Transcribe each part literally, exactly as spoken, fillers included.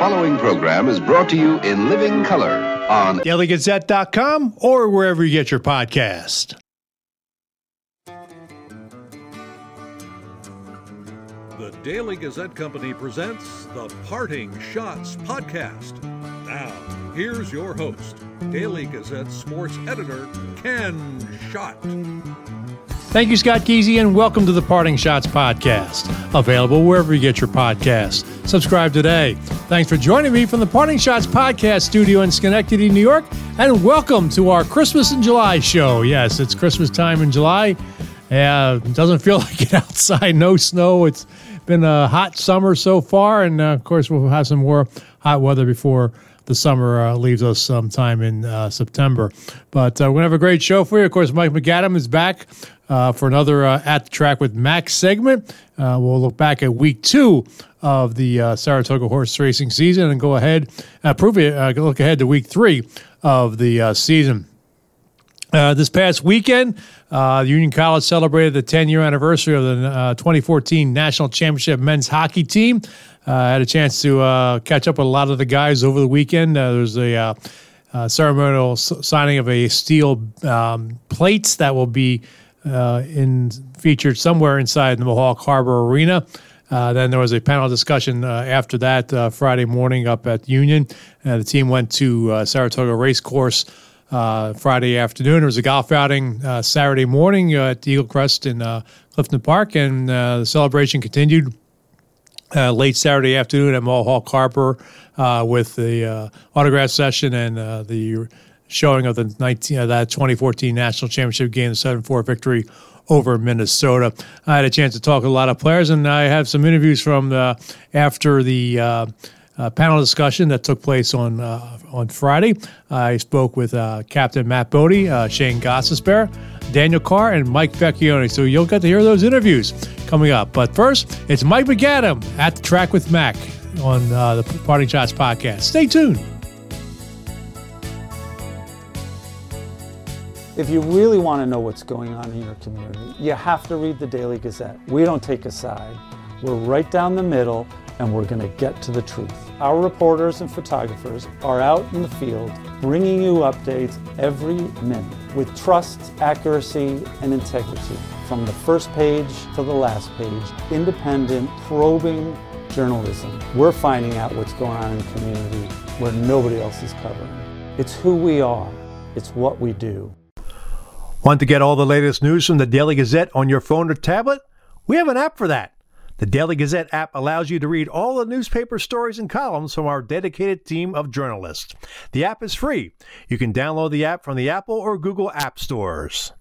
following program is brought to you in living color on Daily Gazette dot com or wherever you get your podcast. The Daily Gazette Company presents the Parting Shots Podcast. Now, here's your host, Daily Gazette sports editor, Ken Schott. Thank you, Scott Geezy, and welcome to the Parting Shots Podcast, available wherever you get your podcast. Subscribe today. Thanks for joining me from the Parting Shots Podcast studio in Schenectady, New York, and welcome to our Christmas in July show. Yes, it's Christmas time in July. Yeah, it doesn't feel like it outside. No snow. It's been a hot summer so far, and uh, of course we'll have some more hot weather before the summer uh, leaves us sometime in uh, September. But uh, we're going to have a great show for you. Of course, Mike McAdam is back uh, for another uh, At the Track with Mac segment. Uh, we'll look back at week two of the uh, Saratoga horse racing season and go ahead, uh, prove it, uh, look ahead to week three of the uh, season. Uh, this past weekend, uh, Union College celebrated the ten-year anniversary of the uh, twenty fourteen National Championship men's hockey team. Uh, I had a chance to uh, catch up with a lot of the guys over the weekend. Uh, there was a uh, uh, ceremonial s- signing of a steel um, plates that will be uh, in featured somewhere inside the Mohawk Harbor Arena. Uh, then there was a panel discussion uh, after that uh, Friday morning up at Union. Uh, the team went to uh, Saratoga Racecourse Uh, Friday afternoon. There was a golf outing uh, Saturday morning uh, at Eagle Crest in uh, Clifton Park, and uh, the celebration continued uh, late Saturday afternoon at Mohawk Harbor uh, with the uh, autograph session and uh, the showing of the nineteen, uh, that twenty fourteen National Championship game, the seven four victory over Minnesota. I had a chance to talk to a lot of players, and I have some interviews from the, after the uh, Uh, panel discussion that took place on uh, on Friday. I spoke with uh, Captain Matt Bodie, uh, Shane Gostisbehere, Daniel Carr, and Mike Vecchione. So you'll get to hear those interviews coming up. But first, it's Mike McAdam at the Track with Mac on uh, the Parting Shots Podcast. Stay tuned. If you really want to know what's going on in your community, you have to read the Daily Gazette. We don't take a side. We're right down the middle, and we're going to get to the truth. Our reporters and photographers are out in the field bringing you updates every minute with trust, accuracy, and integrity. From the first page to the last page, independent, probing journalism. We're finding out what's going on in the community where nobody else is covering. It's who we are. It's what we do. Want to get all the latest news from the Daily Gazette on your phone or tablet? We have an app for that. The Daily Gazette app allows you to read all the newspaper stories and columns from our dedicated team of journalists. The app is free. You can download the app from the Apple or Google App Stores.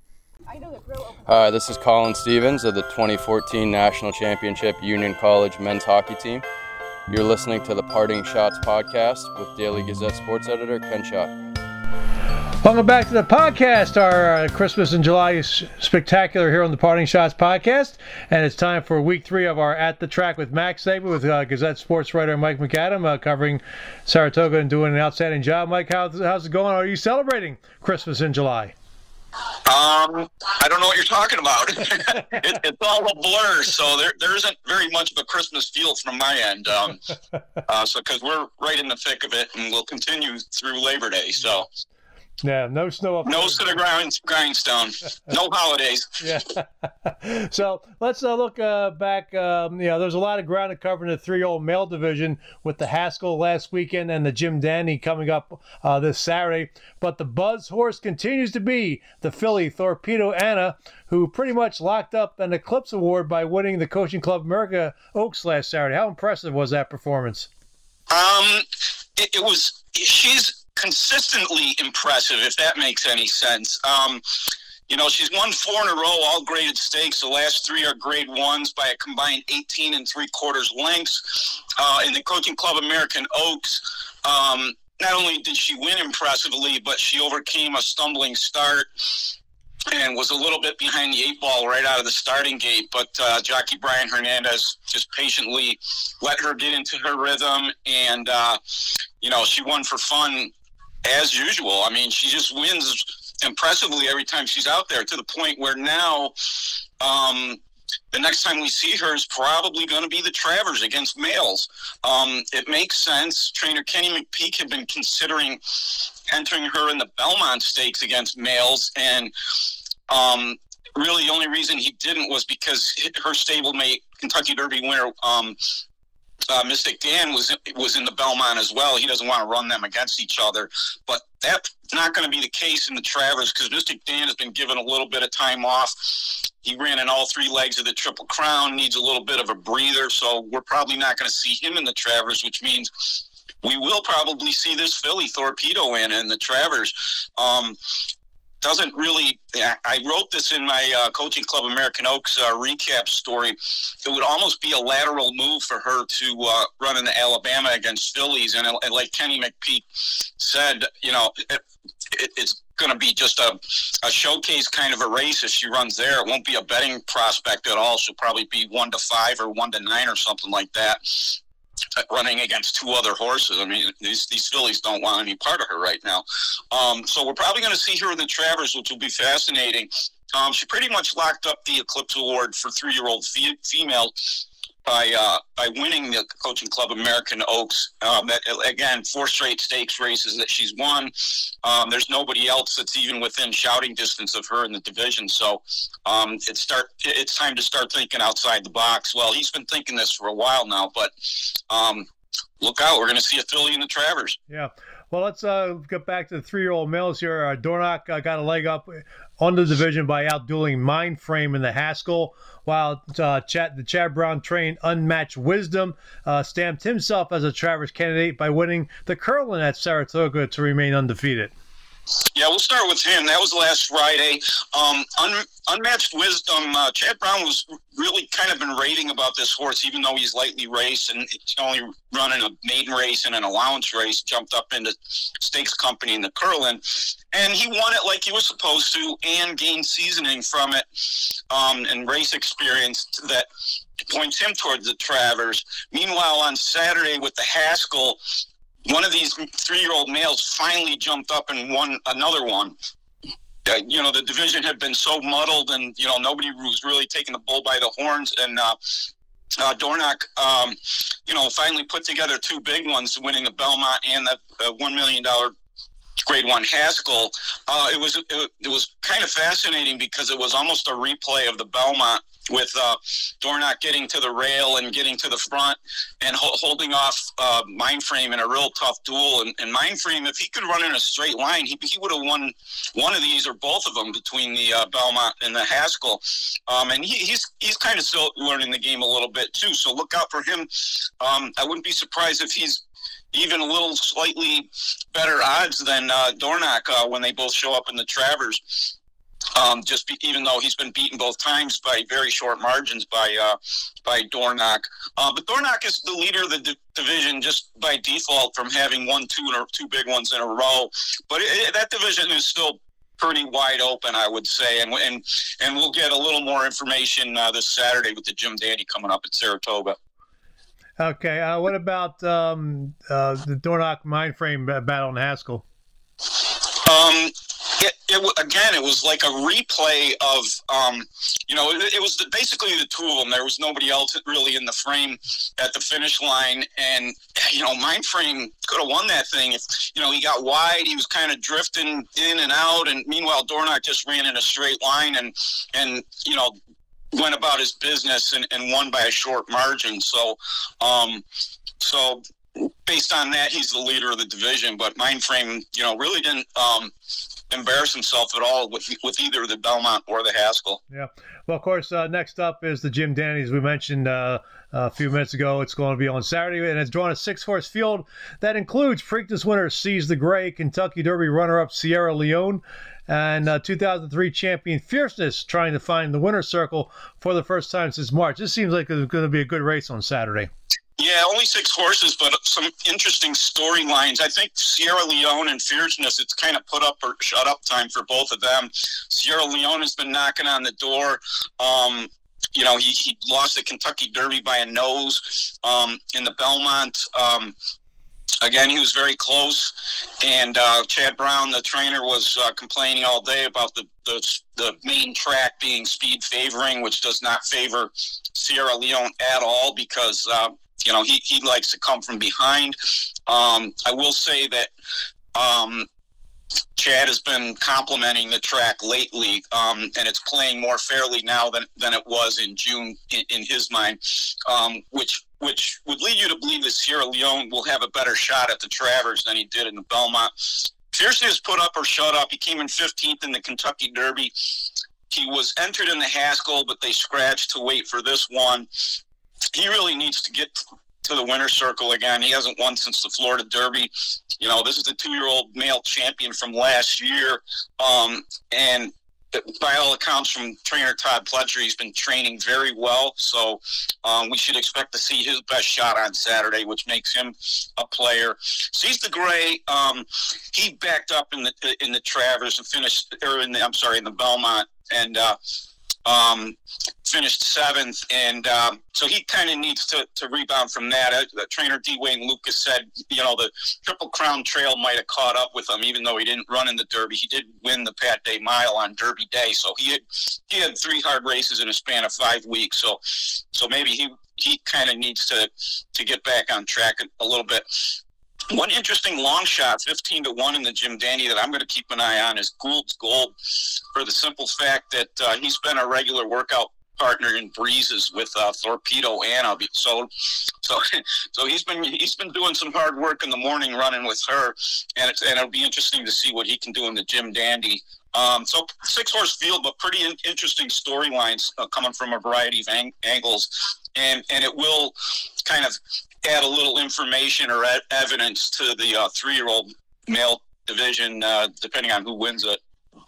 Hi, this is Colin Stevens of the twenty fourteen National Championship Union College men's hockey team. You're listening to the Parting Shots Podcast with Daily Gazette sports editor Ken Schott. Welcome back to the podcast, our uh, Christmas in July is spectacular here on the Parting Shots Podcast. And it's time for week three of our At the Track with Mac segment with uh, Gazette sports writer Mike McAdam uh, covering Saratoga and doing an outstanding job. Mike, how's, how's it going? Are you celebrating Christmas in July? Um, I don't know what you're talking about. it, it's all a blur, so there there isn't very much of a Christmas feel from my end. Um, uh, so because we're right in the thick of it, and we'll continue through Labor Day. So. Yeah, no snow up. Nose to the grind, grindstone. No holidays. Yeah. So let's uh, look uh, back. Um, you know, there's a lot of ground to cover in the three-year-old male division with the Haskell last weekend and the Jim Dandy coming up uh, this Saturday. But the buzz horse continues to be the filly Torpedo Anna, who pretty much locked up an Eclipse Award by winning the Coaching Club America Oaks last Saturday. How impressive was that performance? Um, it, it was. She's consistently impressive, if that makes any sense. Um, you know, she's won four in a row, all graded stakes. The last three are grade ones by a combined eighteen and three quarters lengths. Uh, in the Coaching Club American Oaks, um, not only did she win impressively, but she overcame a stumbling start and was a little bit behind the eight ball right out of the starting gate. But uh, jockey Brian Hernandez just patiently let her get into her rhythm, and, uh, you know, she won for fun as usual. I mean, she just wins impressively every time she's out there, to the point where now um, the next time we see her is probably going to be the Travers against males. Um, it makes sense. Trainer Kenny McPeak had been considering entering her in the Belmont Stakes against males, and um, really the only reason he didn't was because her stablemate, Kentucky Derby winner, um, Uh, Mystic Dan was was in the Belmont as well. He doesn't want to run them against each other, but that's not going to be the case in the Travers because Mystic Dan has been given a little bit of time off. He ran in all three legs of the Triple Crown, needs a little bit of a breather, so we're probably not going to see him in the Travers, which means we will probably see this filly Torpedo in in the Travers. Um, doesn't really, I wrote this in my uh, Coaching Club American Oaks uh, recap story. It would almost be a lateral move for her to uh, run into Alabama against fillies. And, and like Kenny McPeak said, you know, it, it, it's going to be just a, a showcase kind of a race if she runs there. It won't be a betting prospect at all. She'll probably be one to five or one to nine or something like that, running against two other horses. I mean, these these fillies don't want any part of her right now. Um, so we're probably going to see her in the Travers, which will be fascinating. Um, she pretty much locked up the Eclipse Award for three-year-old fe- female by uh, by winning the Coaching Club American Oaks. Um, that, again, four straight stakes races that she's won. Um, there's nobody else that's even within shouting distance of her in the division. So um, it's start it's time to start thinking outside the box. Well, he's been thinking this for a while now, but um, look out. We're going to see a filly in the Travers. Yeah. Well, let's uh, get back to the three-year-old males here. Uh, Dornoch uh, got a leg up on the division by outdueling Mindframe in the Haskell, while uh, Chad, the Chad Brown-trained Unmatched Wisdom uh, stamped himself as a Travers candidate by winning the Curlin at Saratoga to remain undefeated. Yeah, we'll start with him. That was last Friday. Um, un- Unmatched Wisdom, uh, Chad Brown was really kind of been raving about this horse, even though he's lightly raced and it's only running a maiden race and an allowance race, jumped up into Stakes Company in the Curlin. And he won it like he was supposed to and gained seasoning from it um, and race experience that points him towards the Travers. Meanwhile, on Saturday with the Haskell, one of these three-year-old males finally jumped up and won another one. Uh, you know, the division had been so muddled and, you know, nobody was really taking the bull by the horns. And uh, uh, Dornoch, um, you know, finally put together two big ones, winning the Belmont and the uh, one million dollars Grade One Haskell. Uh, it was it, it was kind of fascinating because it was almost a replay of the Belmont with uh, Dornoch getting to the rail and getting to the front and ho- holding off uh, Mindframe in a real tough duel. And, and Mindframe, if he could run in a straight line, he he would have won one of these or both of them between the uh, Belmont and the Haskell. Um, and he, he's he's kind of still learning the game a little bit too. So look out for him. Um, I wouldn't be surprised if he's even a little slightly better odds than uh, Dornoch uh, when they both show up in the Travers. Um, just be, even though he's been beaten both times by very short margins by uh, by Dornoch. Uh, but Dornoch is the leader of the d- division just by default from having won two or two big ones in a row. But it, it, that division is still pretty wide open, I would say, and and and we'll get a little more information uh, this Saturday with the Jim Dandy coming up at Saratoga. Okay, uh, what about um, uh, the Dornoch Mindframe battle in Haskell? Um, it, it again, it was like a replay of, um, you know, it, it was the, basically the two of them. There was nobody else really in the frame at the finish line, and you know, Mindframe could have won that thing if you know he got wide. He was kind of drifting in and out, and meanwhile, Dornoch just ran in a straight line, and and you know. went about his business and, and won by a short margin. So, um, so based on that, he's the leader of the division. But Mindframe, you know, really didn't um, embarrass himself at all with with either the Belmont or the Haskell. Yeah. Well, of course, uh, next up is the Jim Dandy, as we mentioned uh, a few minutes ago. It's going to be on Saturday, and it's drawn a six-horse field that includes Preakness winner Seize the Gray, Kentucky Derby runner-up Sierra Leone, and uh, two thousand three champion Fierceness trying to find the winner's circle for the first time since March. This seems like it's going to be a good race on Saturday. Yeah, only six horses, but some interesting storylines. I think Sierra Leone and Fierceness, it's kind of put up or shut up time for both of them. Sierra Leone has been knocking on the door. Um, you know, he, he lost the Kentucky Derby by a nose um, in the Belmont. Um, again, he was very close. And uh, Chad Brown, the trainer, was uh, complaining all day about the, the the main track being speed favoring, which does not favor Sierra Leone at all because, uh, you know, he, he likes to come from behind. Um, I will say that um, Chad has been complimenting the track lately, um, and it's playing more fairly now than, than it was in June in, in his mind, um, which which would lead you to believe that Sierra Leone will have a better shot at the Travers than he did in the Belmont. Pearson has put up or shut up. He came in fifteenth in the Kentucky Derby. He was entered in the Haskell, but they scratched to wait for this one. He really needs to get to the winner's circle again. He hasn't won since the Florida Derby. You know, this is a two-year-old male champion from last year. Um, and by all accounts from trainer Todd Pletcher, he's been training very well. So um, we should expect to see his best shot on Saturday, which makes him a player. Seize the Gray, um, he backed up in the in the Travers and finished, or in the, I'm sorry, in the Belmont, and uh, um, finished seventh. And um, so he kind of needs to, to rebound from that. Uh, trainer D. Wayne Lucas said, you know, the Triple Crown Trail might have caught up with him, even though he didn't run in the Derby. He did win the Pat Day Mile on Derby Day. So he had, he had three hard races in a span of five weeks. So, so maybe he, he kind of needs to, to get back on track a, a little bit. One interesting long shot, fifteen to one in the Jim Dandy that I'm going to keep an eye on is Gould's Gold, for the simple fact that uh, he's been a regular workout partner in breezes with uh, Torpedo Anna. So, so, so he's been he's been doing some hard work in the morning running with her, and it's, and it'll be interesting to see what he can do in the Jim Dandy. Um, so six horse field, but pretty in, interesting storylines uh, coming from a variety of ang- angles, and and it will kind of add a little information or ed- evidence to the uh, three-year-old male division, uh, depending on who wins it.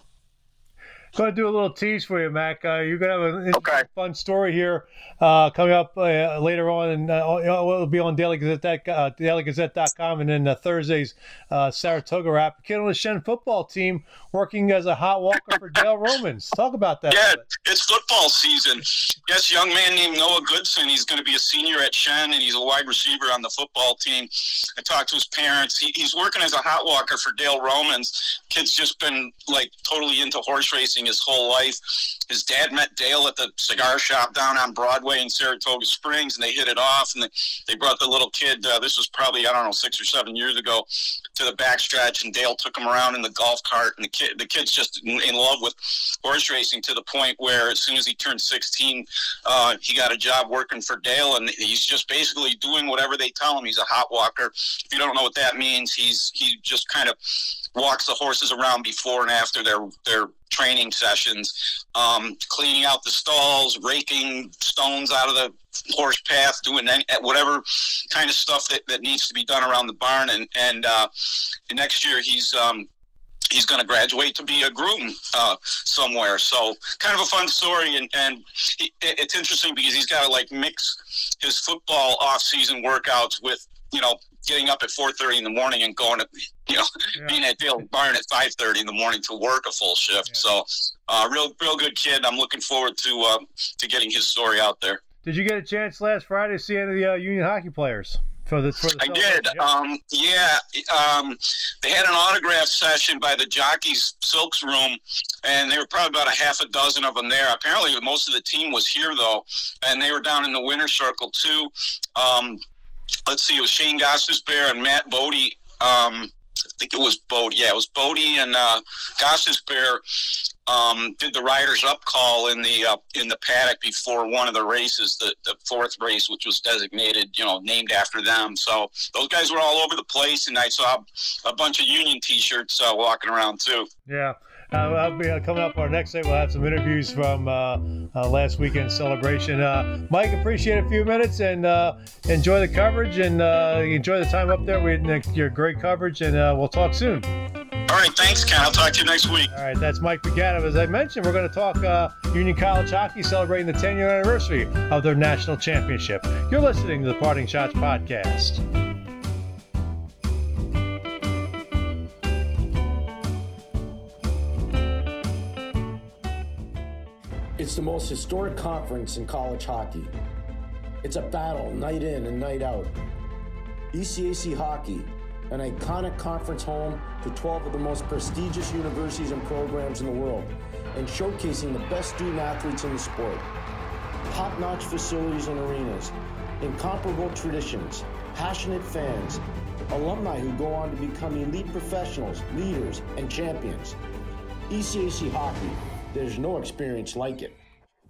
Going to do a little tease for you, Mac. Uh, you're going to have an Okay. fun story here uh, coming up uh, later on, and uh, it'll be on Daily Gazette, uh, Daily Gazette dot com, and then uh, Thursday's uh, Saratoga wrap. A kid on the Shen football team working as a hot walker for Dale Romans. Talk about that. Yeah, it's football season. Yes, young man named Noah Goodson. He's going to be a senior at Shen, and he's a wide receiver on the football team. I talked to his parents. He, he's working as a hot walker for Dale Romans. Kid's just been, like, totally into horse racing his whole life. His dad met Dale at the cigar shop down on Broadway in Saratoga Springs, and they hit it off, and they, they brought the little kid, uh, this was probably, I don't know, six or seven years ago, to the backstretch, and Dale took him around in the golf cart, and the kid, the kid's just in, in love with horse racing to the point where as soon as he turned sixteen, uh, he got a job working for Dale, and he's just basically doing whatever they tell him. He's a hot walker. If you don't know what that means, he's he just kind of walks the horses around before and after their their training sessions, um, cleaning out the stalls, raking stones out of the horse path, doing any, whatever kind of stuff that, that needs to be done around the barn. And, and uh, next year he's um, he's going to graduate to be a groom uh, somewhere. So kind of a fun story. And, and he, it's interesting because he's got to like mix his football off-season workouts with, you know, getting up at four thirty in the morning and going to, you know, yeah. being at Dale Barn at five thirty in the morning to work a full shift. Yeah. So, uh, real, real good kid. I'm looking forward to uh, to getting his story out there. Did you get a chance last Friday to see any of the uh, Union hockey players? For the, for the I did. Yep. Um, yeah. Um, they had an autograph session by the Jockeys Silks Room, and there were probably about a half a dozen of them there. Apparently, most of the team was here, though, and they were down in the winner's circle, too. Um, let's see, it was Shane Gostisbehere and Matt Bodie. Um, I think it was Bodie. Yeah, it was Bodie and uh, Gostisbehere um, did the riders up call in the uh, in the paddock before one of the races, the, the fourth race, which was designated, you know, named after them. So those guys were all over the place, and I saw a bunch of Union T-shirts uh, walking around too. Yeah. Uh, I'll be uh, coming up our next day. We'll have some interviews from uh, uh, last weekend's celebration. Uh, Mike, appreciate a few minutes and uh, enjoy the coverage and uh, enjoy the time up there. We had your great coverage, and uh, we'll talk soon. All right, thanks, Ken. I'll talk to you next week. All right, that's Mike Pagano. As I mentioned, we're going to talk uh, Union College hockey celebrating the ten-year anniversary of their national championship. You're listening to the Parting Shots podcast. It's the most historic conference in college hockey. It's a battle night in and night out. E C A C Hockey an iconic conference home to twelve of the most prestigious universities and programs in the world, and showcasing the best student athletes in the sport. Top-notch facilities and arenas, incomparable traditions, passionate fans, alumni who go on to become elite professionals, leaders, and champions. E C A C Hockey, there's no experience like it.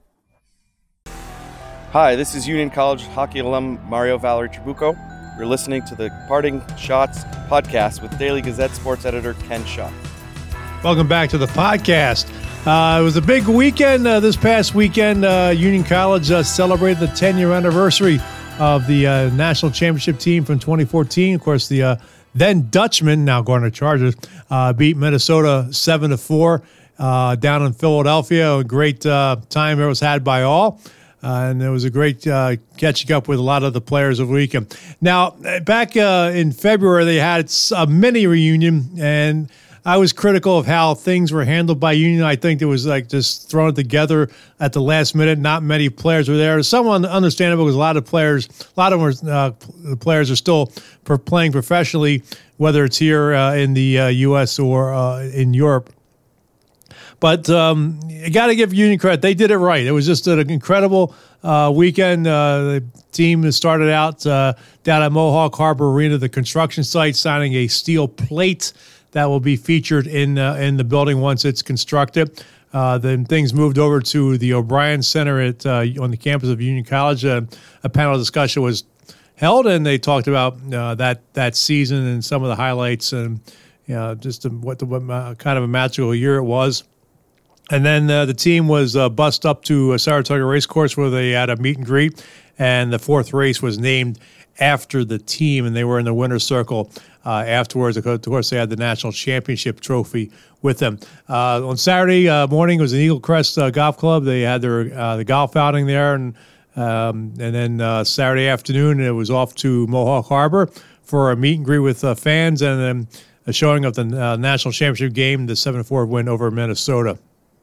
Hi, this is Union College hockey alum Mario Valerie Trabucco. You're listening to the Parting Shots podcast with Daily Gazette sports editor Ken Schott. Welcome back to the podcast. Uh, it was a big weekend uh, this past weekend. Uh, Union College uh, celebrated the ten-year anniversary of the uh, national championship team from twenty fourteen. Of course, the uh, then Dutchmen, now Garner Chargers, uh, beat Minnesota seven to four uh, down in Philadelphia. A great uh, time it was had by all. Uh, and it was a great uh, catching up with a lot of the players of the weekend. Now, back uh, in February, they had a mini reunion, and I was critical of how things were handled by Union. I think it was like just thrown together at the last minute. Not many players were there. Somewhat understandable because a lot of players, a lot of them were, uh, the players are still for playing professionally, whether it's here uh, in the uh, U S or uh, in Europe. But um, you got to give Union credit. They did it right. It was just an incredible uh, weekend. Uh, the team started out uh, down at Mohawk Harbor Arena, the construction site, signing a steel plate that will be featured in uh, in the building once it's constructed. Uh, then things moved over to the O'Brien Center at uh, on the campus of Union College. Uh, a panel discussion was held, and they talked about uh, that that season and some of the highlights, and you know, just what the what, uh, kind of a magical year it was. And then uh, the team was uh, bussed up to uh, Saratoga Racecourse where they had a meet and greet, and the fourth race was named after the team, and they were in the winner's circle uh, afterwards. Of course, they had the national championship trophy with them. Uh, on Saturday uh, morning, it was an Eagle Crest uh, Golf Club. They had their uh, the golf outing there, and um, and then uh, Saturday afternoon, it was off to Mohawk Harbor for a meet and greet with uh, fans, and then a showing of the uh, national championship game, the seven to four win over Minnesota.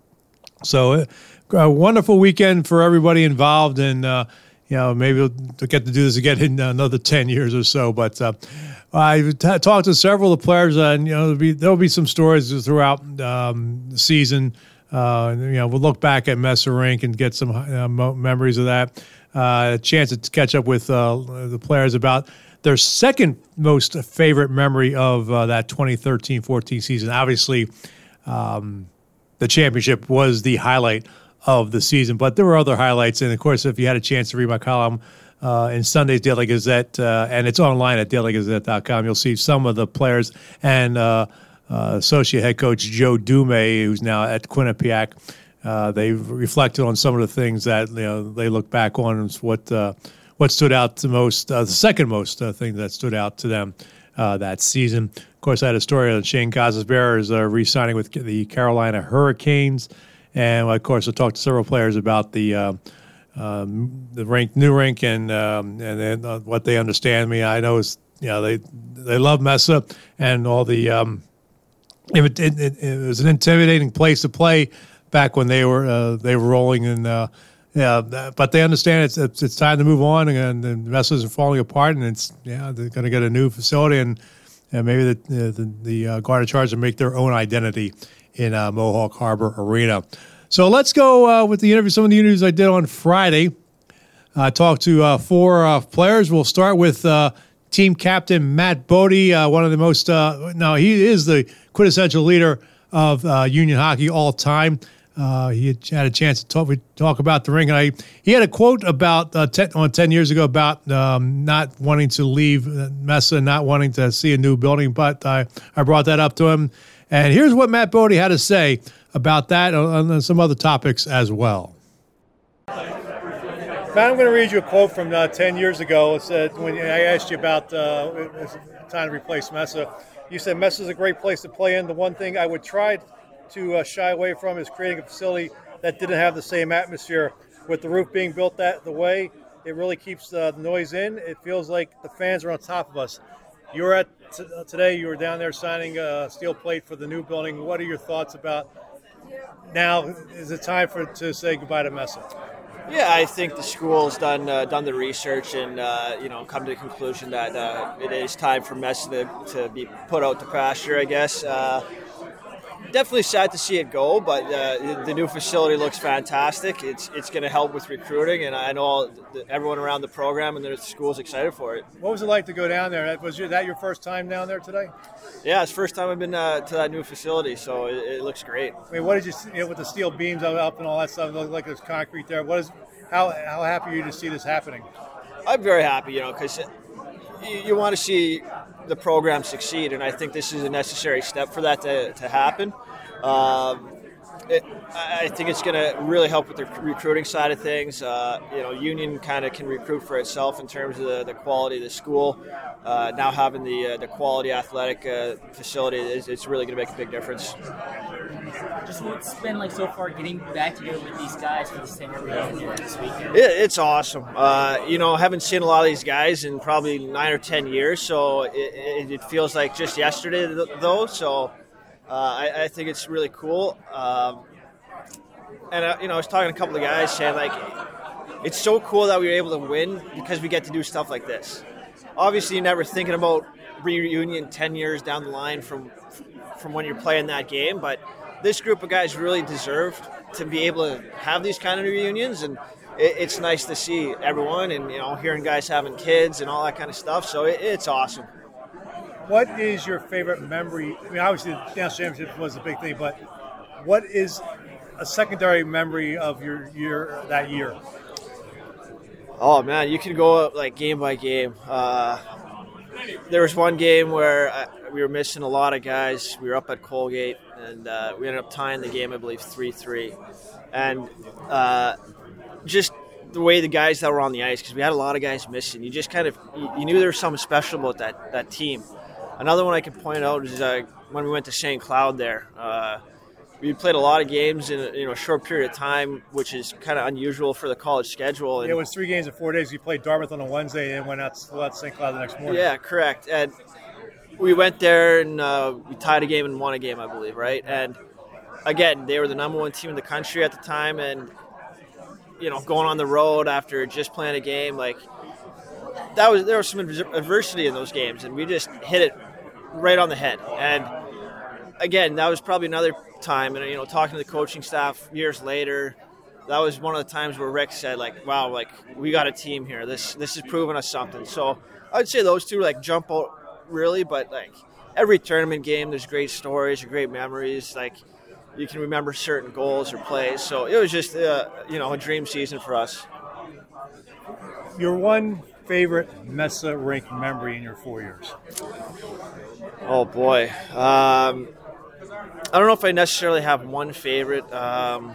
So a wonderful weekend for everybody involved, and uh, you know, maybe we'll get to do this again in another ten years or so. But uh, I t- talked to several of the players, uh, and you know, there'll be, there'll be some stories throughout um, the season. Uh, you know, we'll look back at Messer Rink and get some uh, mo- memories of that. Uh, a chance to catch up with uh, the players about their second most favorite memory of uh, that twenty thirteen fourteen season. Obviously, um, the championship was the highlight of the season, but there were other highlights. And of course, if you had a chance to read my column uh, in Sunday's Daily Gazette, uh, and it's online at daily gazette dot com, you'll see some of the players and uh, uh, associate head coach Joe Dume, who's now at Quinnipiac. Uh, they reflected on some of the things that you know they look back on and what uh, what stood out the most, uh, the second most uh, thing that stood out to them uh, that season. Of course, I had a story on Shane Gostisbehere is uh, re-signing with the Carolina Hurricanes. And, of course, I talked to several players about the uh, um, the rink, new rink and um, and then, uh, what they understand. I mean, I know it's, you know, they they love Mesa and all the um, – it, it, it, it was an intimidating place to play back when they were uh, they were rolling. And, uh, yeah, but they understand it's, it's it's time to move on, and, and Mesas are falling apart, and it's yeah they're going to get a new facility, and, and maybe the the, the uh, Garner Chargers will make their own identity in uh, Mohawk Harbor Arena. So let's go uh, with the interview. Some of the interviews I did on Friday. I talked to uh, four uh, players. We'll start with uh, team captain Matt Bodie, uh, one of the most. Uh, no, he is the quintessential leader of uh, Union hockey all time. Uh, he had, had a chance to talk, we talk about the ring, and I he had a quote about uh, ten, on ten years ago about um, not wanting to leave Mesa, not wanting to see a new building. But I I brought that up to him. And here's what Matt Bodie had to say about that and some other topics as well. Matt, I'm going to read you a quote from uh, ten years ago. It said, when I asked you about uh, it was time to replace Mesa, you said Mesa is a great place to play in. The one thing I would try to uh, shy away from is creating a facility that didn't have the same atmosphere. With the roof being built that the way, it really keeps uh, the noise in. It feels like the fans are on top of us. You were at t- today. You were down there signing a steel plate for the new building. What are your thoughts about now? Is it time for to say goodbye to Mesa? Yeah, I think the school's done uh, done the research and uh, you know come to the conclusion that uh, it is time for Mesa to, to be put out to pasture, I guess. Uh, definitely sad to see it go, but uh, the new facility looks fantastic. It's it's going to help with recruiting, and I know everyone around the program and the school's excited for it. What was it like to go down there? Was that your first time down there today? Yeah, it's the first time I've been uh, to that new facility, so it, it looks great. I mean, what did you see, you know, with the steel beams up and all that stuff? It looked like there's concrete there. What is how how happy are you to see this happening? I'm very happy, you know, because you, you want to see the program succeed, and I think this is a necessary step for that to, to happen. Um, it, I think it's going to really help with the recruiting side of things. Uh, you know, Union kind of can recruit for itself in terms of the, the quality of the school. Uh, now having the uh, the quality athletic uh, facility, is, it's really going to make a big difference. Just what's been like so far getting back together with these guys for the senior reunion this weekend? It, it's awesome. Uh, you know, I haven't seen a lot of these guys in probably nine or ten years, so it, it, it feels like just yesterday though. So uh, I, I think it's really cool. Um, and uh, you know, I was talking to a couple of guys saying like, it's so cool that we were able to win because we get to do stuff like this. Obviously, you're never thinking about reunion ten years down the line from from when you're playing that game, but this group of guys really deserved to be able to have these kind of reunions, and it, it's nice to see everyone and, you know, hearing guys having kids and all that kind of stuff, so it, it's awesome. What is your favorite memory? I mean, obviously the national championship was a big thing, but what is a secondary memory of your year that year? Oh, man, you can go like game by game. Uh, there was one game where I, we were missing a lot of guys. We were up at Colgate, and uh, we ended up tying the game, I believe, three three. And uh, just the way the guys that were on the ice, because we had a lot of guys missing, you just kind of you, you knew there was something special about that, that team. Another one I could point out is uh, when we went to Saint Cloud there. Uh, we played a lot of games in a, you know, a short period of time, which is kind of unusual for the college schedule. And yeah, it was three games in four days. You played Dartmouth on a Wednesday and went out to Saint Cloud the next morning. Yeah, correct. And we went there and uh, we tied a game and won a game, I believe, right? And again, they were the number one team in the country at the time, and you know, going on the road after just playing a game, like that was there was some adversity in those games, and we just hit it right on the head. And again, that was probably another time, and you know, talking to the coaching staff years later, that was one of the times where Rick said, like, "Wow, like we got a team here. This this is proving us something." So I'd say those two like jump out really, but like every tournament game, there's great stories or great memories. Like you can remember certain goals or plays. So it was just uh, you know a dream season for us. Your one favorite Mesa rink memory in your four years? Oh boy. Um, I don't know if I necessarily have one favorite. Um,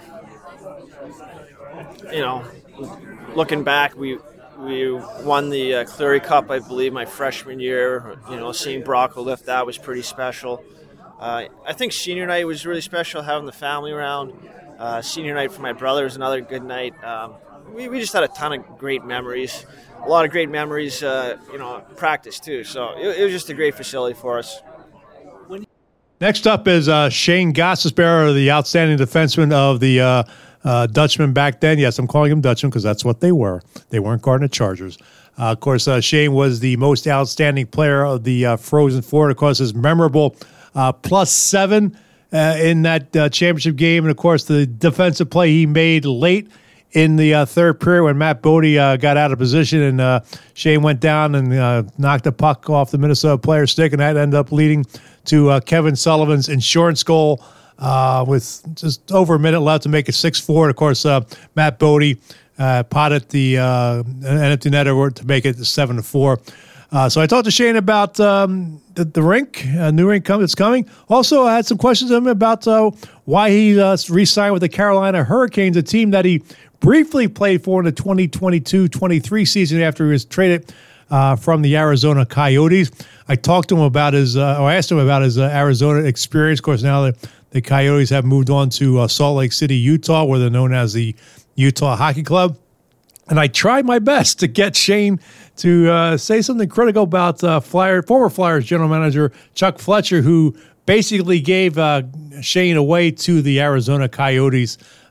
you know, looking back, we we won the uh, Cleary Cup, I believe, my freshman year. You know, seeing Brocco lift that was pretty special. Uh, I think senior night was really special, having the family around. Uh, senior night for my brother was another good night. Um, we, we just had a ton of great memories. A lot of great memories, uh, you know, practice too. So it, it was just a great facility for us. Next up is uh, Shane Gostisbehere, the outstanding defenseman of the uh, uh, Dutchman back then. Yes, I'm calling them Dutchman because that's what they were. They weren't Gardner Chargers. Uh, of course, uh, Shane was the most outstanding player of the uh, Frozen Four. Of course, his memorable uh, plus seven uh, in that uh, championship game. And, of course, the defensive play he made late in the uh, third period when Matt Bodie uh, got out of position and uh, Shane went down and uh, knocked the puck off the Minnesota player's stick, and that ended up leading to uh, Kevin Sullivan's insurance goal uh, with just over a minute left to make it six four. And, of course, uh, Matt Bodie uh, potted the uh, an empty netter to make it seven to four. Uh, so I talked to Shane about um, the, the rink, a new rink come, that's coming. Also, I had some questions of him about uh, why he uh, re-signed with the Carolina Hurricanes, a team that he briefly played for in the twenty twenty-two twenty-three season after he was traded uh, from the Arizona Coyotes. I talked to him about his, uh, or I asked him about his uh, Arizona experience. Of course, now the, the Coyotes have moved on to uh, Salt Lake City, Utah, where they're known as the Utah Hockey Club. And I tried my best to get Shane to uh, say something critical about uh, Flyer, former Flyers general manager Chuck Fletcher, who basically gave uh, Shane away to the Arizona Coyotes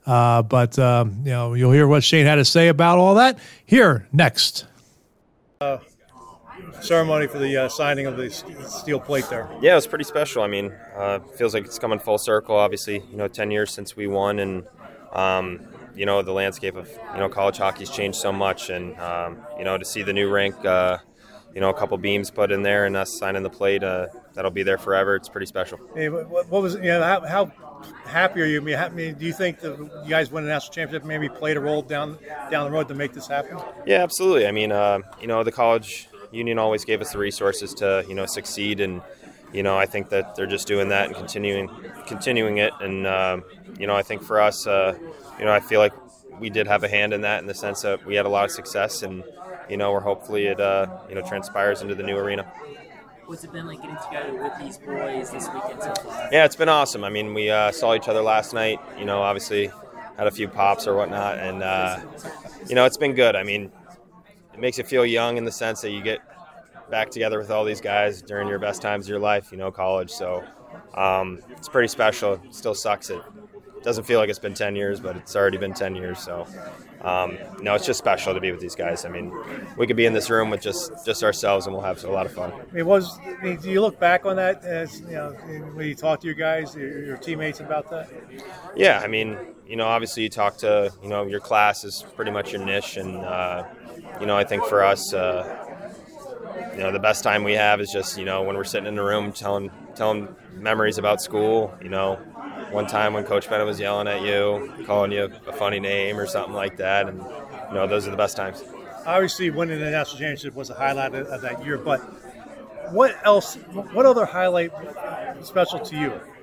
Uh, but um, you know, you'll hear what Shane had to say about all that here next. Uh, ceremony for the uh, signing of the steel plate there. Yeah, it was pretty special. I mean, uh, feels like it's coming full circle. Obviously, you know, ten years since we won, and um, you know, the landscape of you know college hockey's changed so much, and um, you know, to see the new rink, uh, you know, a couple beams put in there, and us signing the plate, uh, that'll be there forever. It's pretty special. Hey, what, what was you know how, how happy are you? I mean, how, I mean, do you think that you guys win a national championship maybe played a role down down the road to make this happen? Yeah, absolutely. I mean, uh, you know, the college union always gave us the resources to you know succeed, and you know, I think that they're just doing that and continuing continuing it. And uh, you know, I think for us, uh, you know, I feel like we did have a hand in that in the sense that we had a lot of success, and you know, we're hopefully it uh, you know transpires into the new arena. What's it been like getting together with these boys this weekend so far? Yeah, it's been awesome. I mean, we uh, saw each other last night. You know, obviously had a few pops or whatnot, and uh, you know, it's been good. I mean, it makes you feel young in the sense that you get back together with all these guys during your best times of your life. You know, college. So um, it's pretty special. It still sucks. It doesn't feel like it's been ten years, but it's already been ten years. So. Um, no, it's just special to be with these guys. I mean, we could be in this room with just, just ourselves, and we'll have a lot of fun. It was. I mean, do you look back on that as you know when you talk to your guys, your, your teammates about that? Yeah, I mean, you know, obviously you talk to you know your class is pretty much your niche, and uh, you know, I think for us, uh, you know, the best time we have is just you know when we're sitting in the room telling telling memories about school. You know. One time when Coach Bennett was yelling at you, calling you a funny name or something like that, and you know those are the best times. Obviously, winning the national championship was a highlight of, of that year. But what else? What other highlight special to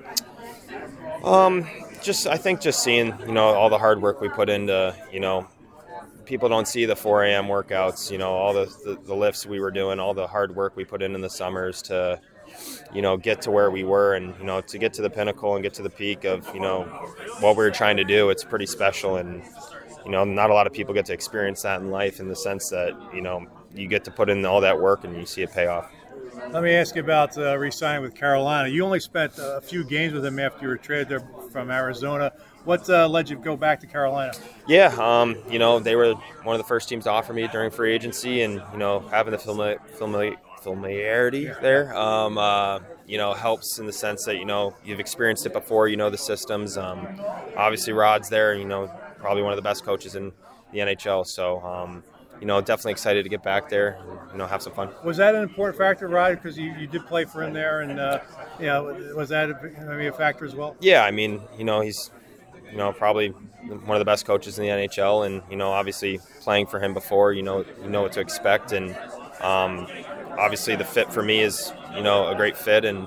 you? Um, just I think just seeing you know all the hard work we put into you know people don't see the four a.m. workouts. You know all the, the the lifts we were doing, all the hard work we put in in the summers to. You know, get to where we were, and you know, to get to the pinnacle and get to the peak of you know what we were trying to do. It's pretty special, and you know, not a lot of people get to experience that in life in the sense that you know you get to put in all that work and you see it pay off. Let me ask you about uh, re-signing with Carolina. You only spent a few games with them after you were traded there from Arizona. What uh, led you to go back to Carolina? Yeah, um, you know, they were one of the first teams to offer me during free agency, and you know, having the famili- famili- familiarity there, um, uh, you know, helps in the sense that you know you've experienced it before. You know the systems. Um, obviously, Rod's there. You know, probably one of the best coaches in the N H L. So, um, you know, definitely excited to get back there and, you know, have some fun. Was that an important factor, Rod? Because you, you did play for him there, and uh, you know, was that a, maybe a factor as well? Yeah, I mean, you know, he's, you know, probably one of the best coaches in the N H L, and you know, obviously playing for him before, you know, you know what to expect, and um, obviously the fit for me is, you know, a great fit, and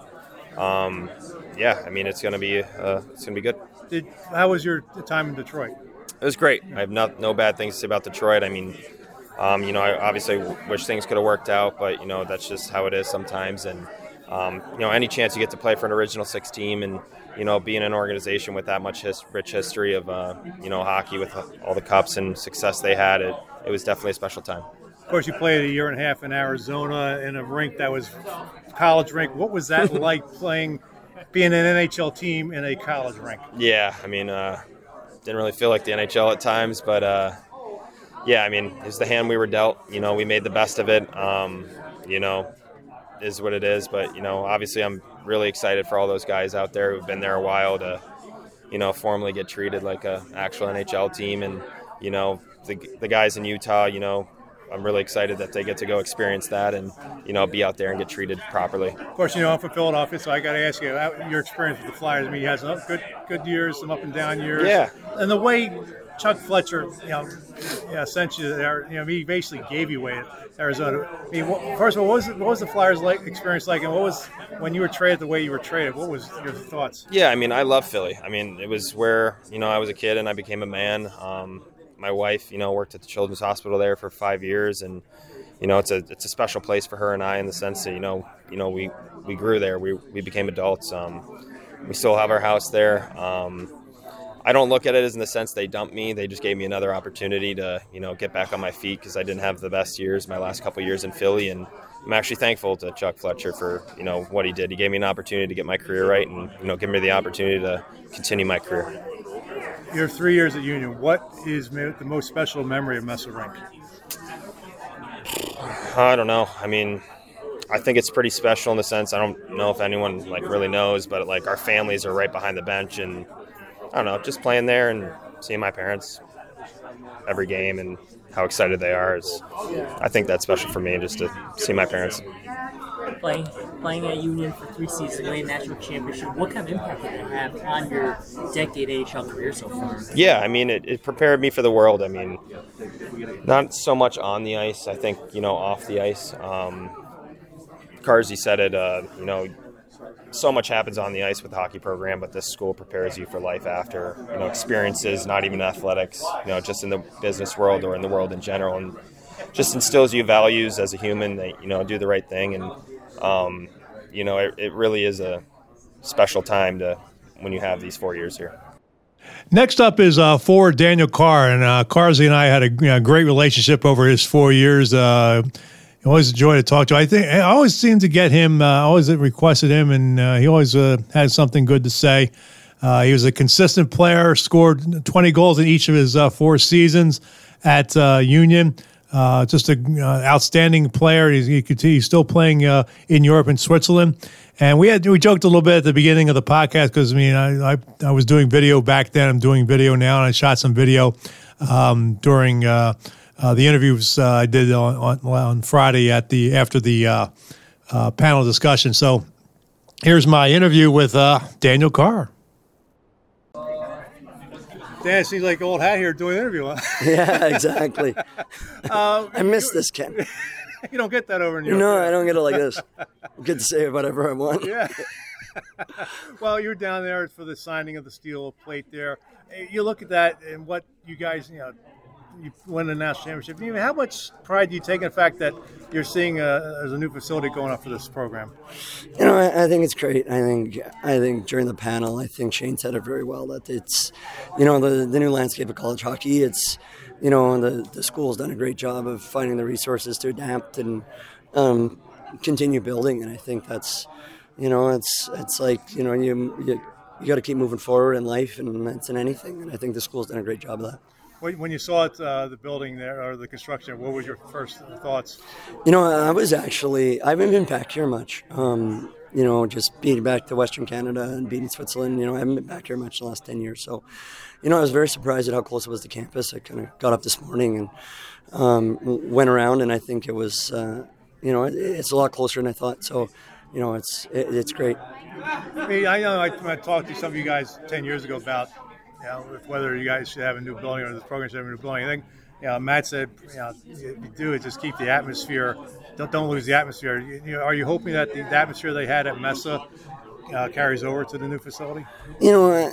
um, yeah, I mean, it's gonna be, uh, it's gonna be good. Did, how was your time in Detroit? It was great. I have not, no bad things to say about Detroit. I mean, um, you know, I obviously wish things could have worked out, but, you know, that's just how it is sometimes. And, um, you know, any chance you get to play for an Original Six team and, you know, be in an organization with that much his, rich history of, uh, you know, hockey with all the cups and success they had, it, it was definitely a special time. Of course, you played a year and a half in Arizona in a rink that was college rink. What was that like playing, being an N H L team in a college rink? Yeah, I mean, uh, didn't really feel like the N H L at times, but uh, yeah, I mean, it's the hand we were dealt. You know, we made the best of it. Um, you know, is what it is. But you know, obviously, I'm really excited for all those guys out there who've been there a while to, you know, formally get treated like a actual N H L team. And you know, the the guys in Utah, you know, I'm really excited that they get to go experience that and, you know, be out there and get treated properly. Of course, you know, I'm from Philadelphia, so I got to ask you about your experience with the Flyers. I mean, you had some good good years, some up and down years. Yeah. And the way Chuck Fletcher, you know, yeah, sent you there, you know, he basically gave you away at Arizona. I mean, what, first of all, what was, what was the Flyers like experience like, and what was, when you were traded the way you were traded, what was your thoughts? Yeah, I mean, I love Philly. I mean, it was where, you know, I was a kid and I became a man. Um, my wife, you know, worked at the Children's Hospital there for five years, and you know, it's a it's a special place for her and I in the sense that, you know, you know, we, we grew there. We we became adults. Um, we still have our house there. Um, I don't look at it as in the sense they dumped me. They just gave me another opportunity to, you know, get back on my feet because I didn't have the best years my last couple of years in Philly. And I'm actually thankful to Chuck Fletcher for, you know, what he did. He gave me an opportunity to get my career right and, you know, give me the opportunity to continue my career. your three years at Union, what is the most special memory of Mesa Rink? I don't know. I mean, I think it's pretty special in the sense, I don't know if anyone like really knows, but like our families are right behind the bench, and I don't know, just playing there and seeing my parents every game and how excited they are is, I think that's special for me, just to see my parents. Playing, playing at Union for three seasons, winning a national championship, what kind of impact did it have on your decade A H L career so far? Yeah, I mean, it, it prepared me for the world. I mean, not so much on the ice, I think, you know, off the ice. Um, Carsey said it, uh, you know, so much happens on the ice with the hockey program, but this school prepares you for life after, you know, experiences, not even athletics, you know, just in the business world or in the world in general, and just instills you values as a human that, you know, do the right thing. And, um, you know, it, it really is a special time to when you have these four years here. Next up is uh, forward Daniel Carr, and uh, Carsey and I had a you know, great relationship over his four years. Uh, always a joy to talk to. I think I always seemed to get him. Uh, always requested him, and uh, he always uh, had something good to say. Uh, he was a consistent player. Scored twenty goals in each of his uh, four seasons at uh, Union. Uh, just an uh, outstanding player. He's, he could, he's still playing uh, in Europe and Switzerland. And we had we joked a little bit at the beginning of the podcast because I mean I, I I was doing video back then. I'm doing video now, and I shot some video um, during uh, uh, the interviews uh, I did on, on on Friday at the after the uh, uh, panel discussion. So here's my interview with uh, Daniel Carr. Dan, it seems like old hat here doing an interview. Huh? Yeah, exactly. uh, I miss this, Ken. You don't get that over in Europe. No, I don't get it like this. I get to say whatever I want. Yeah. Well, you're down there for the signing of the steel plate there. You look at that and what you guys, you know, you win the national championship. I mean, how much pride do you take in the fact that you're seeing a, there's a new facility going up for this program? You know, I, I think it's great. I think I think during the panel, I think Shane said it very well that it's, you know, the, the new landscape of college hockey. It's, you know, the, the school's done a great job of finding the resources to adapt and um, continue building. And I think that's, you know, it's it's like, you know, you you, you got to keep moving forward in life, and that's in anything. And I think the school's done a great job of that. When you saw it, uh, the building there or the construction, what was your first thoughts? You know, I was actually, I haven't been back here much. Um, you know, just being back to Western Canada and being in Switzerland, you know, I haven't been back here much the last ten years. So, you know, I was very surprised at how close it was to campus. I kind of got up this morning and um, went around, and I think it was, uh, you know, it, it's a lot closer than I thought. So, you know, it's it, it's great. I mean, I know I, I talked to some of you guys ten years ago about, you know, whether you guys should have a new building or this program should have a new building. I think, you know, Matt said, you know, if you do it, just keep the atmosphere. Don't don't lose the atmosphere. You, you know, are you hoping that the, the atmosphere they had at Mesa uh, carries over to the new facility? You know, I,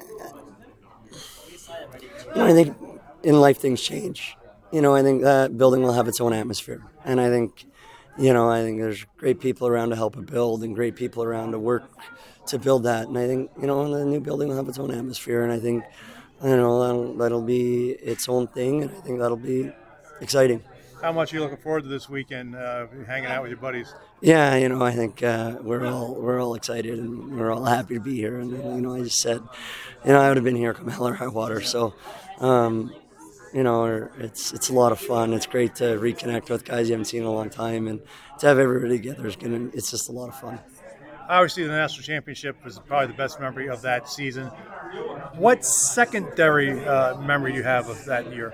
you know, I think in life things change. You know, I think that building will have its own atmosphere, and I think, you know, I think there's great people around to help it build, and great people around to work to build that. And I think, you know, the new building will have its own atmosphere, and I think, you know, that'll, that'll be its own thing, and I think that'll be exciting. How much are you looking forward to this weekend, uh, hanging out with your buddies? Yeah, you know, I think uh, we're all we're all excited, and we're all happy to be here. And you know, I just said, you know, I would have been here come hell or high water. So, um, you know, it's it's a lot of fun. It's great to reconnect with guys you haven't seen in a long time, and to have everybody together is gonna. It's just a lot of fun. Obviously, the national championship was probably the best memory of that season. What secondary uh, memory do you have of that year?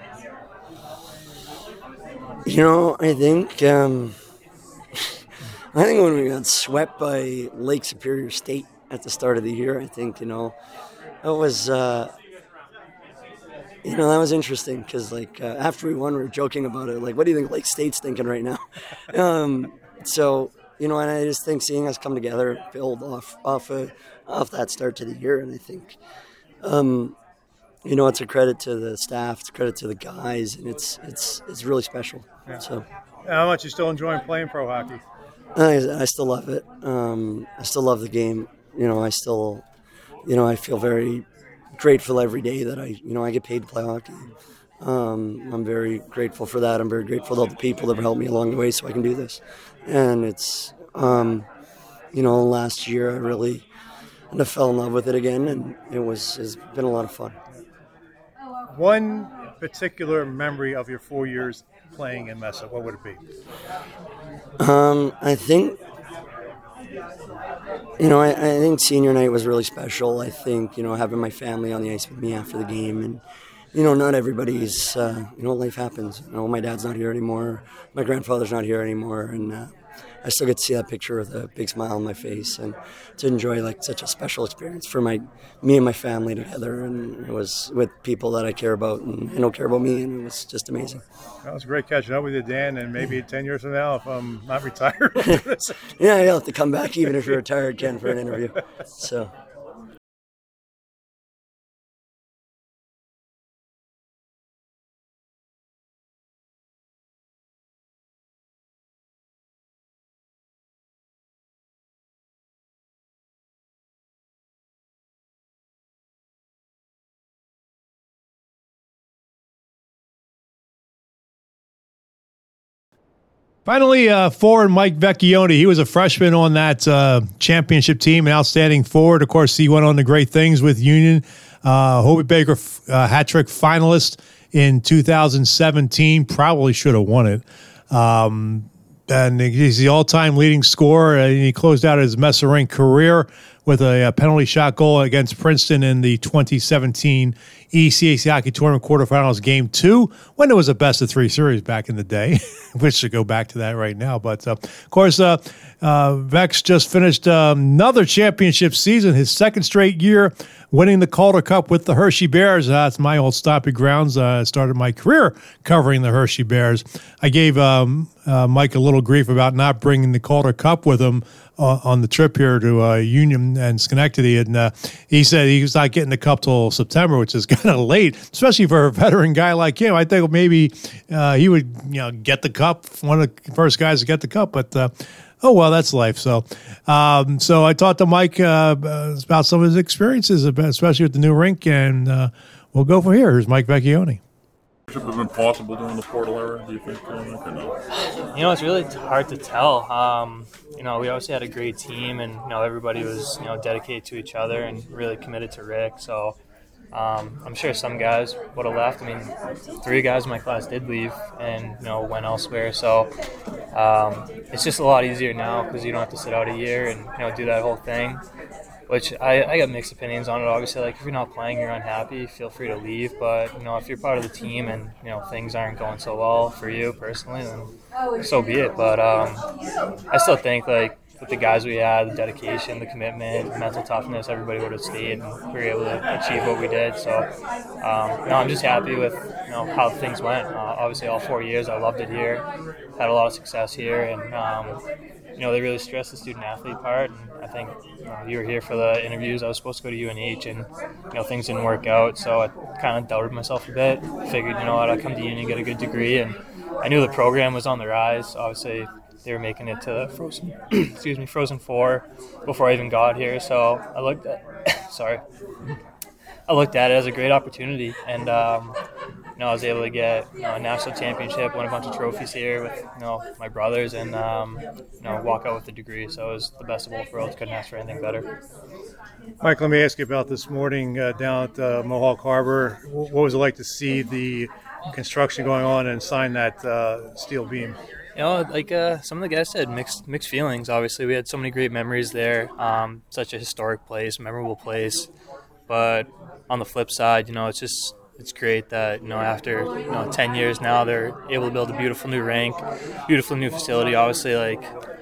You know, I think um, I think when we got swept by Lake Superior State at the start of the year, I think, you know, it was, uh, you know, that was interesting because, like, uh, after we won, we were joking about it. Like, what do you think Lake State's thinking right now? um, so, you know, and I just think seeing us come together, build off off a, off that start to the year, and I think, um, you know, it's a credit to the staff, it's a credit to the guys, and it's it's it's really special. Yeah. So, how much you still enjoying playing pro hockey? I, I still love it. Um, I still love the game. You know, I still, you know, I feel very grateful every day that I, you know, I get paid to play hockey. Um, I'm very grateful for that. I'm very grateful to all the people that have helped me along the way so I can do this. And it's, um, you know, last year I really kind of fell in love with it again, and it was, it's been a lot of fun. one particular memory of your four years playing in Mesa, what would it be? Um, I think, you know, I, I think senior night was really special. I think, you know, having my family on the ice with me after the game, and, you know, not everybody's, uh, you know, life happens. You know, my dad's not here anymore. My grandfather's not here anymore. And uh, I still get to see that picture with a big smile on my face and to enjoy, like, such a special experience for my me and my family together. And it was with people that I care about and they don't care about me, and it was just amazing. That was great catching up with you, Dan, and maybe ten years from now, if I'm not retired. Yeah, you'll have to come back even if you're retired, Ken, for an interview. So. Finally, uh, forward Mike Vecchione. He was a freshman on that uh, championship team, an outstanding forward. Of course, he went on to great things with Union. Uh, Hobie Baker uh, hat trick finalist in two thousand seventeen. Probably should have won it. Um, and he's the all-time leading scorer. And he closed out his Mesa Rink career with a, a penalty shot goal against Princeton in the twenty seventeen E C A C Hockey Tournament quarterfinals game two, when it was a best of three series back in the day. We should go back to that right now. But, uh, of course, uh, uh, Vex just finished um, another championship season, his second straight year, winning the Calder Cup with the Hershey Bears. Uh, that's my old stomping grounds. Uh, I started my career covering the Hershey Bears. I gave um, uh, Mike a little grief about not bringing the Calder Cup with him uh, on the trip here to uh, Union and Schenectady. And uh, he said he was not getting the cup till September, which is kind of late, especially for a veteran guy like him. I think maybe uh, he would, you know, get the cup, one of the first guys to get the cup. But uh, oh well, that's life. So, um, so I talked to Mike uh, about some of his experiences, especially with the new rink, and uh, we'll go from here. Here's Mike Vecchione. Would it have been possible during the portal era, do you think? Or no? You know, it's really hard to tell. Um, you know, we obviously had a great team, and you know, everybody was, you know, dedicated to each other and really committed to Rick. So um, I'm sure some guys would have left. I mean, three guys in my class did leave and, you know, went elsewhere. So um, it's just a lot easier now because you don't have to sit out a year and, you know, do that whole thing. Which I, I got mixed opinions on it. Obviously, like, if you're not playing, you're unhappy, feel free to leave. But, you know, if you're part of the team and, you know, things aren't going so well for you personally, then so be it. But um, I still think, like, with the guys we had, the dedication, the commitment, the mental toughness, everybody would have stayed and we were able to achieve what we did. So, um, you know, I'm just happy with, you know, how things went. Uh, obviously, all four years, I loved it here, had a lot of success here, and, um, you know, they really stressed the student-athlete part, and I think, you know, you were here for the interviews. I was supposed to go to U N H, and, you know, things didn't work out, so I kind of doubted myself a bit. Figured, you know what, I'd come to Union, get a good degree, and I knew the program was on the rise. Obviously, they were making it to Frozen, excuse me, Frozen Four before I even got here, so I looked at, sorry, I looked at it as a great opportunity, and um, you know, I was able to get, you know, a national championship, win a bunch of trophies here with, you know, my brothers, and um, you know, walk out with a degree. So it was the best of both worlds. Couldn't ask for anything better. Mike, let me ask you about this morning uh, down at uh, Mohawk Harbor. What was it like to see the construction going on and sign that uh, steel beam? You know, like uh, some of the guys said, mixed mixed feelings. Obviously, we had so many great memories there. Um, such a historic place, memorable place. But on the flip side, you know, it's just it's great that, you know, after, you know, ten years now, they're able to build a beautiful new rink, beautiful new facility. Obviously, like,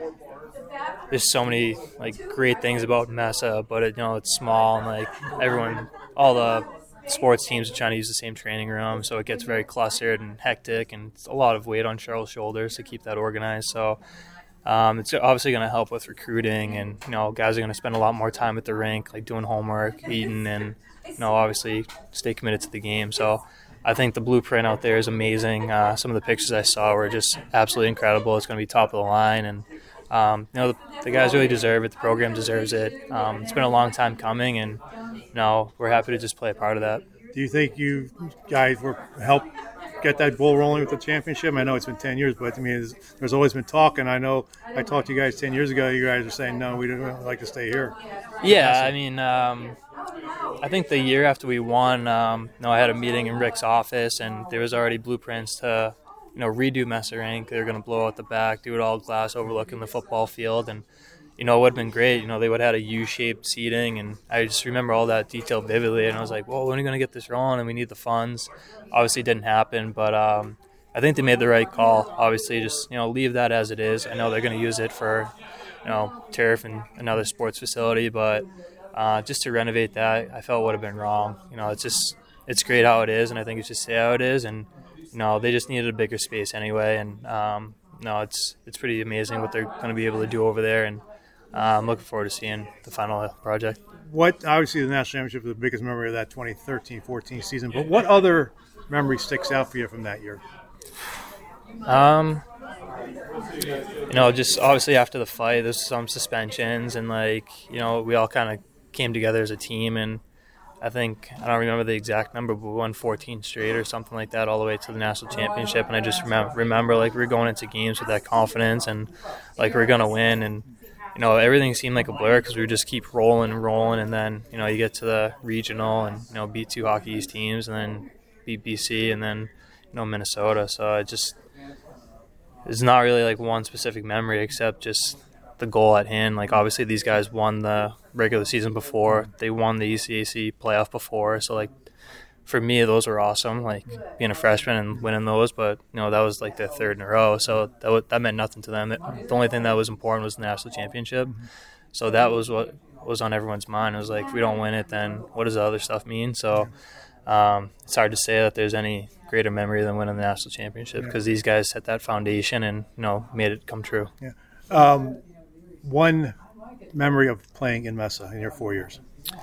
there's so many, like, great things about Mesa, but it, you know, it's small, and, like, everyone, all the sports teams are trying to use the same training room, so it gets very clustered and hectic, and it's a lot of weight on Charles' shoulders to keep that organized. So um, it's obviously going to help with recruiting, and, you know, guys are going to spend a lot more time at the rink, like doing homework, eating, and, you know, obviously stay committed to the game. So I think the blueprint out there is amazing. Uh, some of the pictures I saw were just absolutely incredible. It's going to be top of the line, and um, you know, the, the guys really deserve it. The program deserves it. Um, it's been a long time coming, and, you know, we're happy to just play a part of that. Do you think you guys were helped get that ball rolling with the championship? I know it's been ten years, but I mean, there's, there's always been talk, and I know I talked to you guys ten years ago. You guys are saying, no, we don't like to stay here. Yeah, I mean, um, I think the year after we won, um, you know, I had a meeting in Rick's office, and there was already blueprints to, you know, redo Messer Rink. They're going to blow out the back, do it all glass, overlooking the football field, and you know, it would have been great. You know, they would have had a U-shaped seating, and I just remember all that detail vividly. And I was like, well, when are we going to get this rolling? And we need the funds. Obviously, it didn't happen, but um, I think they made the right call. Obviously, just, you know, leave that as it is. I know they're going to use it for, you know, turf and another sports facility, but uh, just to renovate that, I felt would have been wrong. You know, it's just, it's great how it is, and I think it's just how it is. And, you know, they just needed a bigger space anyway. And, um, no, it's it's pretty amazing what they're going to be able to do over there. And Uh, I'm looking forward to seeing the final project. What, obviously, the national championship is the biggest memory of that twenty thirteen fourteen season, but what other memory sticks out for you from that year? Um, you know, just obviously after the fight, there's some suspensions, and, like, you know, we all kind of came together as a team, and I think, I don't remember the exact number, but we won fourteen straight or something like that all the way to the national championship, and I just remember, remember like, we were going into games with that confidence, and, like, we we're going to win, and you know, everything seemed like a blur because we would just keep rolling and rolling, and then, you know, you get to the regional and, you know, beat two Hockey East teams, and then beat B C, and then, you know, Minnesota. So it just, it's not really like one specific memory except just the goal at hand. Like, obviously these guys won the regular season before. They won the E C A C playoff before. So, like, for me, those were awesome, like being a freshman and winning those. But, you know, that was like their third in a row. So that w- that meant nothing to them. The only thing that was important was the national championship. So that was what was on everyone's mind. It was like, if we don't win it, then what does the other stuff mean? So um, it's hard to say that there's any greater memory than winning the national championship because these guys set that foundation and, you know, made it come true. Yeah. Um, one memory of playing in Mesa in your four years.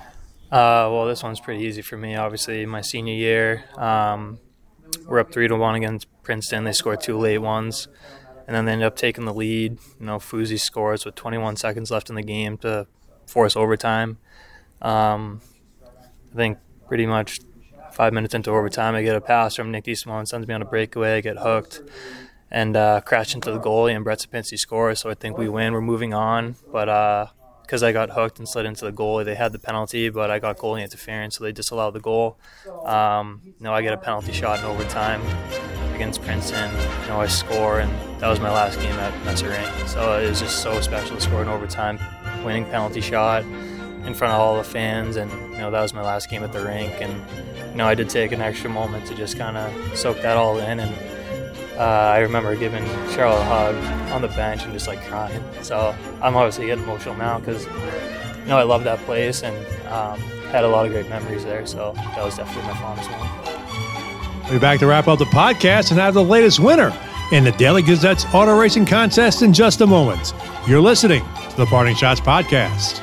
Uh, well, this one's pretty easy for me. Obviously, my senior year, um, we're up three to one against Princeton. They scored two late ones, and then they ended up taking the lead. You know, Fuzi scores with twenty-one seconds left in the game to force overtime. Um, I think pretty much five minutes into overtime, I get a pass from Nick DeSimone, sends me on a breakaway, I get hooked, and uh, crash into the goalie, and Brett Sapinski scores. So I think we win. We're moving on, but. Uh, Because I got hooked and slid into the goalie, they had the penalty, but I got goalie interference, so they disallowed the goal. Um, you know, I get a penalty shot in overtime against Princeton. You know, I score, and that was my last game at Messer Rink. So it was just so special to score in overtime, winning penalty shot in front of all the fans, and you know that was my last game at the rink. And you know, I did take an extra moment to just kind of soak that all in, and Uh, I remember giving Cheryl a hug on the bench and just like crying. So I'm obviously getting emotional now because, you know, I love that place and um, had a lot of great memories there. So that was definitely my fondest one. We'll be back to wrap up the podcast and have the latest winner in the Daily Gazette's auto racing contest in just a moment. You're listening to the Parting Shots Podcast.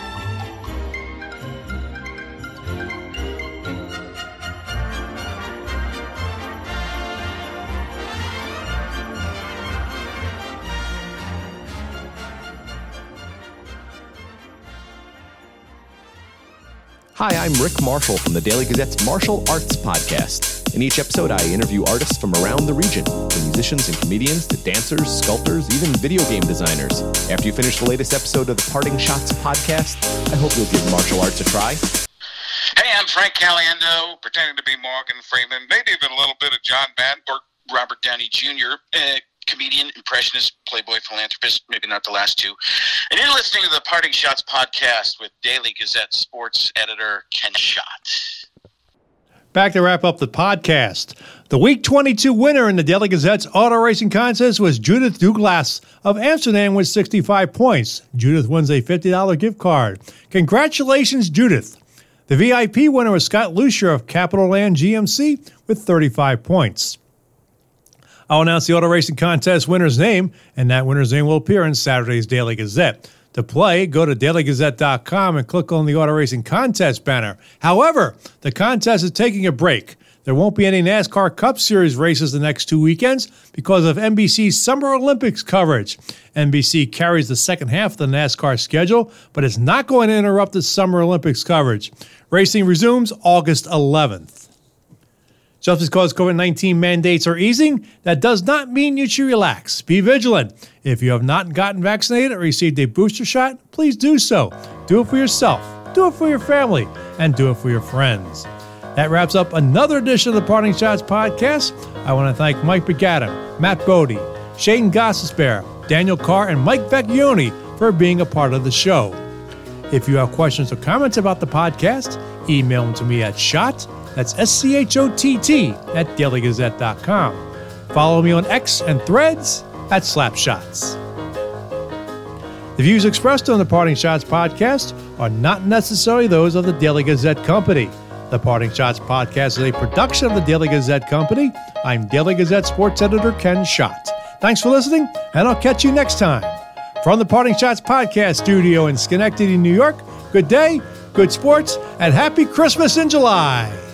Hi, I'm Rick Marshall from the Daily Gazette's Martial Arts Podcast. In each episode, I interview artists from around the region, from musicians and comedians to dancers, sculptors, even video game designers. After you finish the latest episode of the Parting Shots Podcast, I hope you'll give martial arts a try. Hey, I'm Frank Caliendo, pretending to be Morgan Freeman, maybe even a little bit of John Madden or Robert Downey Junior, uh, comedian, impressionist, playboy, philanthropist, maybe not the last two. And you're listening to the Parting Shots Podcast with Daily Gazette sports editor Ken Schott. Back to wrap up the podcast. The Week twenty-two winner in the Daily Gazette's auto racing contest was Judith Douglas of Amsterdam with sixty-five points. Judith wins a fifty dollars gift card. Congratulations, Judith. The V I P winner was Scott Lucier of Capital Land G M C with thirty-five points. I'll announce the auto racing contest winner's name, and that winner's name will appear in Saturday's Daily Gazette. To play, go to daily gazette dot com and click on the auto racing contest banner. However, the contest is taking a break. There won't be any NASCAR Cup Series races the next two weekends because of N B C's Summer Olympics coverage. N B C carries the second half of the NASCAR schedule, but it's not going to interrupt the Summer Olympics coverage. Racing resumes August eleventh. Just because COVID nineteen mandates are easing, that does not mean you should relax. Be vigilant. If you have not gotten vaccinated or received a booster shot, please do so. Do it for yourself do it for your family, and do it for your friends. That wraps up another edition of the Parting Shots podcast. I want to thank Mike McAdam, Matt Bodie, Shaden Gossesbear, Daniel Carr, and Mike Vecchione for being a part of the show. If you have questions or comments about the podcast, email them to me at shot, that's S C H O T T, at daily gazette dot com. Follow me on X and Threads at Slapshots. The views expressed on the Parting Shots podcast are not necessarily those of the Daily Gazette Company. The Parting Shots podcast is a production of the Daily Gazette Company. I'm Daily Gazette sports editor Ken Schott. Thanks for listening, and I'll catch you next time. From the Parting Shots podcast studio in Schenectady, New York, good day, good sports, and happy Christmas in July.